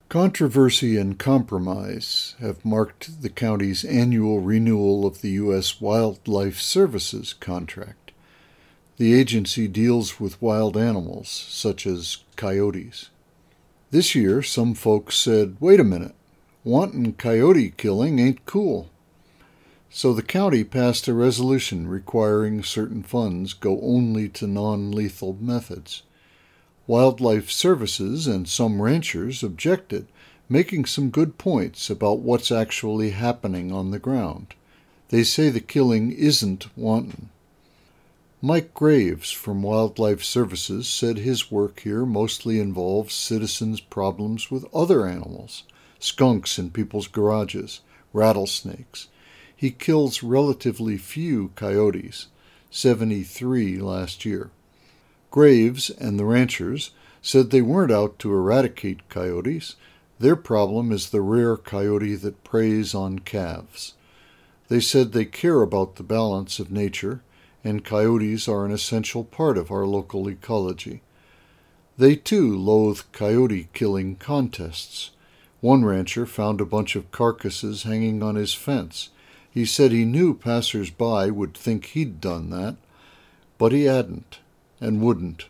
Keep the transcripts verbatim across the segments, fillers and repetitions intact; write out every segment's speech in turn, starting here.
Controversy and compromise have marked the county's annual renewal of the U S Wildlife Services contract. The agency deals with wild animals, such as coyotes. This year, some folks said, wait a minute, wanton coyote killing ain't cool. So the county passed a resolution requiring certain funds go only to non-lethal methods. Wildlife Services and some ranchers objected, making some good points about what's actually happening on the ground. They say the killing isn't wanton. Mike Graves from Wildlife Services said his work here mostly involves citizens' problems with other animals, skunks in people's garages, rattlesnakes. He kills relatively few coyotes, seventy-three last year. Graves and the ranchers said they weren't out to eradicate coyotes. Their problem is the rare coyote that preys on calves. They said they care about the balance of nature, and coyotes are an essential part of our local ecology. They too loathe coyote-killing contests. One rancher found a bunch of carcasses hanging on his fence. He said he knew passers-by would think he'd done that, but he hadn't and wouldn't.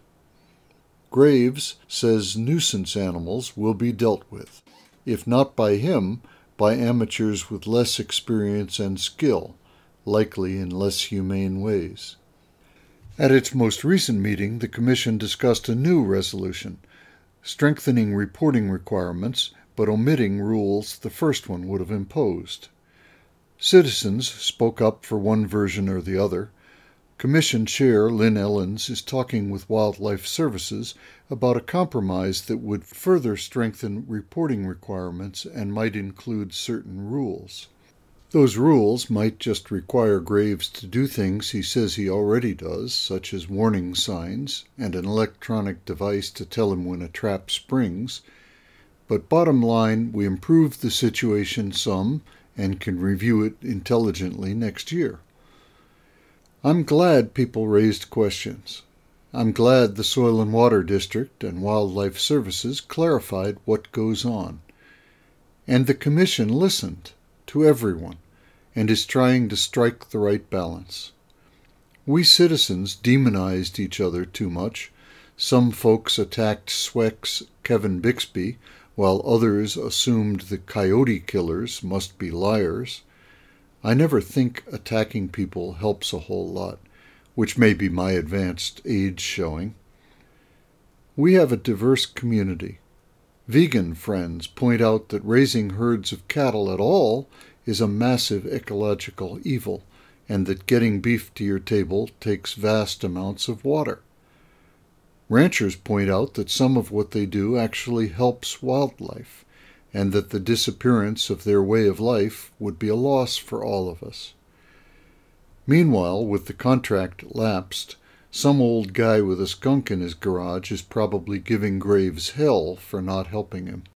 Graves says nuisance animals will be dealt with, if not by him, by amateurs with less experience and skill, likely in less humane ways. At its most recent meeting, the Commission discussed a new resolution, strengthening reporting requirements but omitting rules the first one would have imposed. Citizens spoke up for one version or the other. Commission Chair Lynn Ellens is talking with Wildlife Services about a compromise that would further strengthen reporting requirements and might include certain rules. Those rules might just require Graves to do things he says he already does, such as warning signs and an electronic device to tell him when a trap springs. But bottom line, we improved the situation some and can review it intelligently next year. I'm glad people raised questions. I'm glad the Soil and Water District and Wildlife Services clarified what goes on. And the Commission listened to everyone and is trying to strike the right balance. We citizens demonized each other too much. Some folks attacked S W E C's Kevin Bixby, while others assumed the coyote killers must be liars. I never think attacking people helps a whole lot, which may be my advanced age showing. We have a diverse community. Vegan friends point out that raising herds of cattle at all is a massive ecological evil, and that getting beef to your table takes vast amounts of water. Ranchers point out that some of what they do actually helps wildlife, and that the disappearance of their way of life would be a loss for all of us. Meanwhile, with the contract lapsed, some old guy with a skunk in his garage is probably giving Graves hell for not helping him.